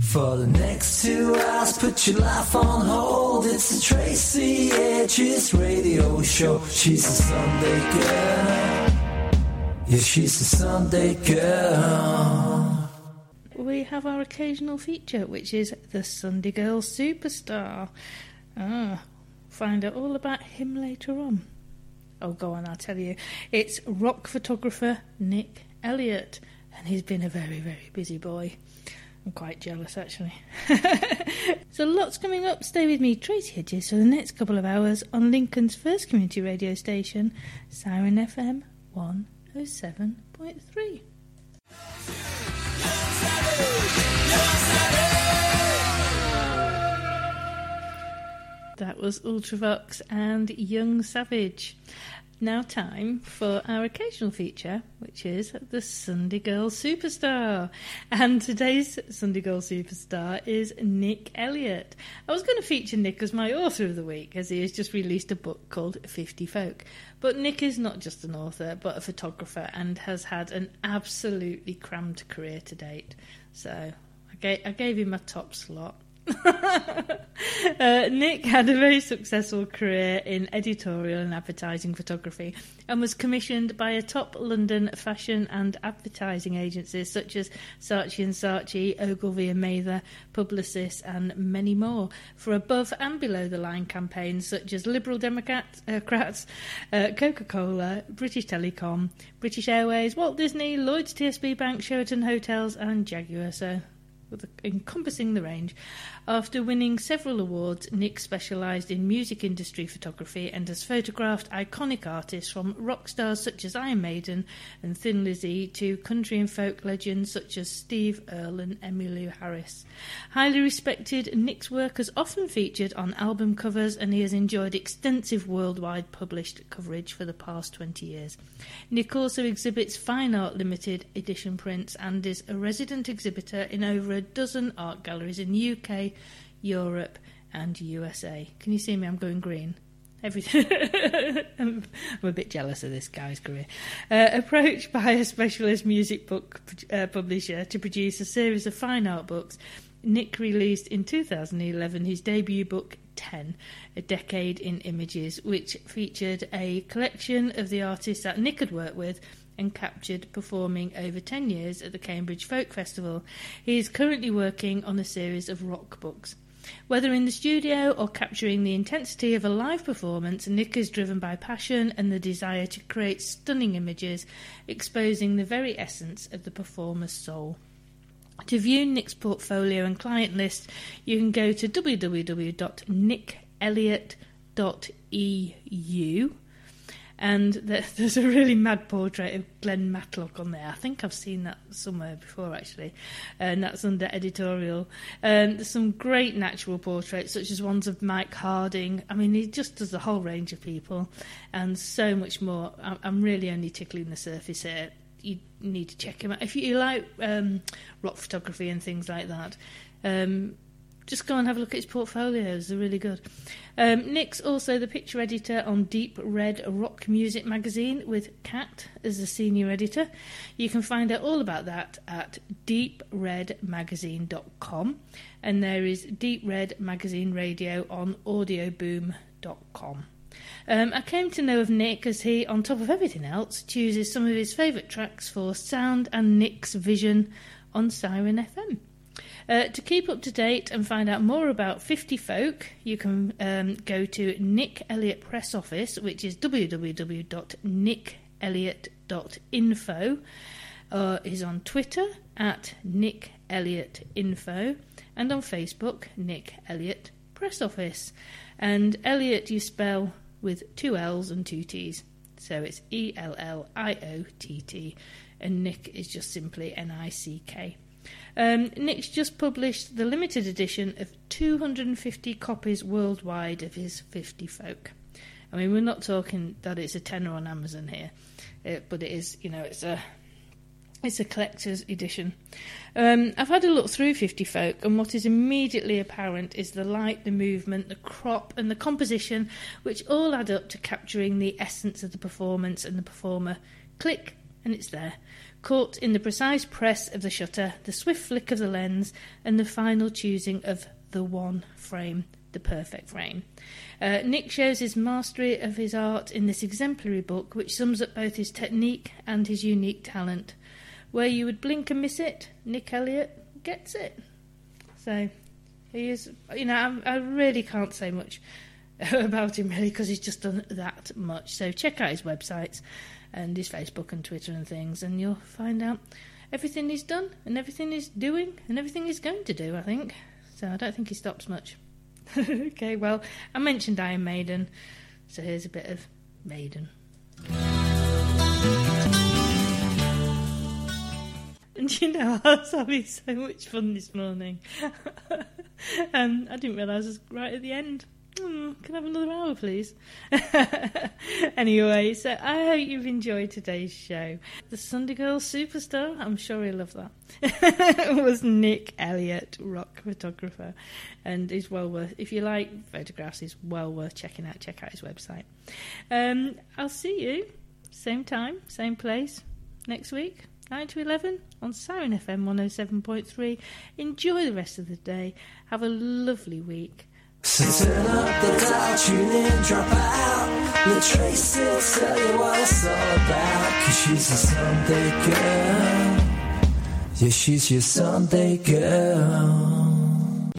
For the next 2 hours, put your life on hold. It's the Tracy Edges radio show. She's a Sunday girl. Yeah, she's a Sunday girl. We have our occasional feature, which is the Sunday Girl Superstar. Find out all about him later on. Oh, go on, I'll tell you. It's rock photographer Nick Elliott, and he's been a very, very busy boy. I'm quite jealous, actually. So lots coming up. Stay with me, Tracy Hedges, for the next couple of hours on Lincoln's first community radio station, Siren FM 107.3. That was Ultravox and Young Savage. Now time for our occasional feature, which is the Sunday Girl Superstar. And today's Sunday Girl Superstar is Nick Elliott. I was going to feature Nick as my author of the week, as he has just released a book called 50 Folk. But Nick is not just an author, but a photographer, and has had an absolutely crammed career to date. So I gave him a top slot. Nick had a very successful career in editorial and advertising photography, and was commissioned by a top London fashion and advertising agencies such as Saatchi & Saatchi, Ogilvy and Mather, Publicis and many more for above and below the line campaigns such as Liberal Democrats, Coca-Cola, British Telecom, British Airways, Walt Disney, Lloyds TSB Bank, Sheraton Hotels and Jaguar, so encompassing the range. After winning several awards, Nick specialised in music industry photography and has photographed iconic artists from rock stars such as Iron Maiden and Thin Lizzy to country and folk legends such as Steve Earle and Emmylou Harris. Highly respected, Nick's work has often featured on album covers, and he has enjoyed extensive worldwide published coverage for the past 20 years. Nick also exhibits fine art limited edition prints and is a resident exhibitor in over a dozen art galleries in UK, Europe and USA. Can you see me? I'm going green. Everything. I'm a bit jealous of this guy's career. Approached by a specialist music book publisher to produce a series of fine art books, Nick released in 2011 his debut book 10, A Decade in Images, which featured a collection of the artists that Nick had worked with and captured performing over 10 years at the Cambridge Folk Festival. He is currently working on a series of rock books. Whether in the studio or capturing the intensity of a live performance, Nick is driven by passion and the desire to create stunning images, exposing the very essence of the performer's soul. To view Nick's portfolio and client list, you can go to www.nickelliott.eu. And there's a really mad portrait of Glenn Matlock on there. I think I've seen that somewhere before, actually. And that's under editorial. There's some great natural portraits, such as ones of Mike Harding. I mean, he just does a whole range of people and so much more. I'm really only tickling the surface here. You need to check him out. If you like rock photography and things like that, just go and have a look at his portfolios. They're really good. Nick's also the picture editor on Deep Red Rock Music magazine, with Kat as the senior editor. You can find out all about that at deepredmagazine.com, and there is Deep Red Magazine Radio on audioboom.com. I came to know of Nick as he, on top of everything else, chooses some of his favourite tracks for Sound and Nick's Vision on Siren FM. To keep up to date and find out more about 50 Folk, you can go to Nick Elliott Press Office, which is www.nickelliott.info. He's on Twitter at Nick Elliott Info, and on Facebook, Nick Elliott Press Office. And Elliott you spell with 2 L's and 2 T's, so it's ELLIOTT, and Nick is just simply NICK. Nick's just published the limited edition of 250 copies worldwide of his 50 Folk. I mean, we're not talking that it's a tenner on Amazon here, but it is, it's a collector's edition. I've had a look through 50 Folk, and what is immediately apparent is the light, the movement, the crop and the composition, which all add up to capturing the essence of the performance and the performer. Click, and it's there. caught in the precise press of the shutter, the swift flick of the lens, and the final choosing of the one frame, the perfect frame. Nick shows his mastery of his art in this exemplary book, which sums up both his technique and his unique talent. Where you would blink and miss it, Nick Elliott gets it. So, he is, I really can't say much about him, really, because he's just done that much. So check out his websites and his Facebook and Twitter and things, and you'll find out everything he's done and everything he's doing and everything he's going to do, I think. So I don't think he stops much. Okay, well, I mentioned Iron Maiden, so here's a bit of Maiden. And I was having so much fun this morning. I didn't realise it was right at the end. Can I have another hour, please? Anyway, so I hope you've enjoyed today's show. The Sunday Girl superstar, I'm sure he'll love that, was Nick Elliott, rock photographer. And he's well worth, if you like photographs, he's well worth checking out. Check out his website. I'll see you, same time, same place, next week, 9 to 11 on Siren FM 107.3. Enjoy the rest of the day. Have a lovely week. So turn up the dial, tune in, drop out. Let Tracy tell you what it's all about. 'Cause she's a Sunday girl. Yeah, she's your Sunday girl.